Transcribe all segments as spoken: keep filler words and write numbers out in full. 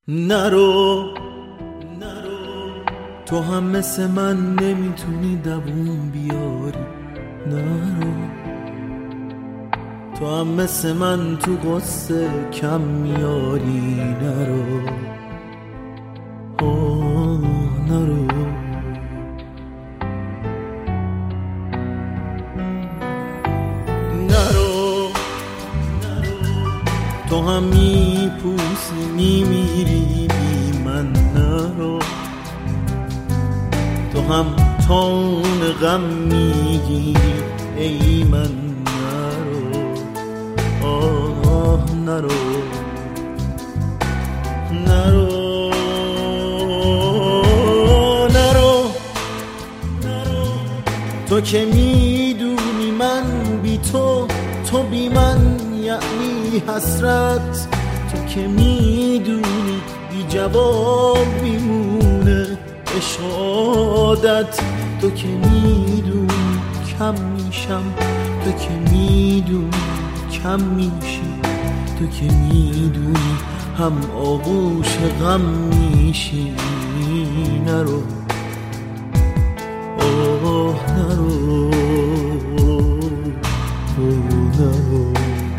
نرو نرو، تو هم مثل من نمیتونی دووم بیاری. نرو، تو هم مثل من تو قصه کم میاری. نرو آه نرو، نرو تو هم میپوسی میمیری بی من. نرو، تو هم تون غم میگیری ای من. نرو آه نرو نرو نرو نرو، تو که میدونی من بی تو، تو بی من یعنی حسرت. تو که میدونی بی جواب میمونه عشق و عادت. تو که میدونی کم میشم، تو که میدونی کم میشی. تو که میدونی هم آغوش غم میشی. نرو آه نرو آه نرو.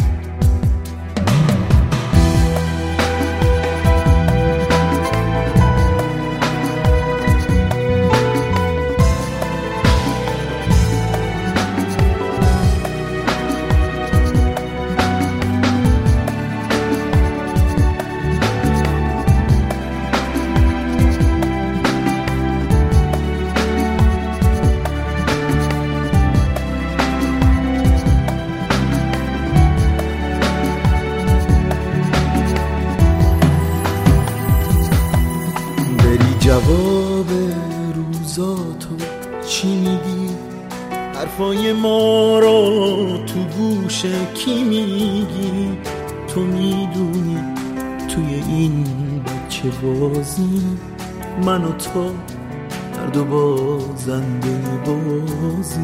جواب روزاتو چی میگی؟ حرفای ما رو تو گوش کی میگی؟ تو میدونی توی این بچه بازی من و تو هر دو بازنده بازی.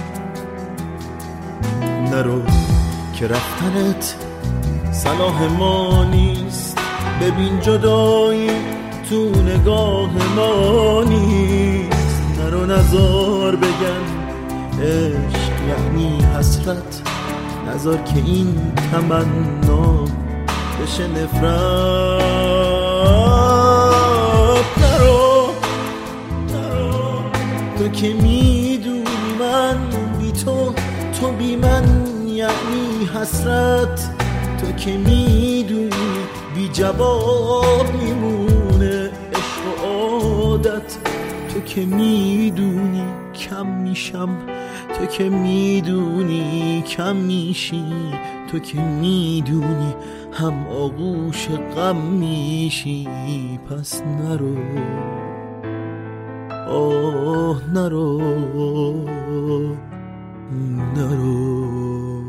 نرو که رفتنت صلاح ما نیست. ببین جدایی تو نگاه ما نیست. نرو نزار بگن عشق یعنی حسرت. نزار که این تمنا بشه نفرت. نرو نرو، تو که میدونی من بی تو، تو بی من یعنی حسرت. تو که میدونی بی جواب میمونه عشق و عادت. تو که میدونی کم میشم، تو که میدونی کم میشی. تو که میدونی هم آغوش غم میشی. پس نرو آه نرو نرو.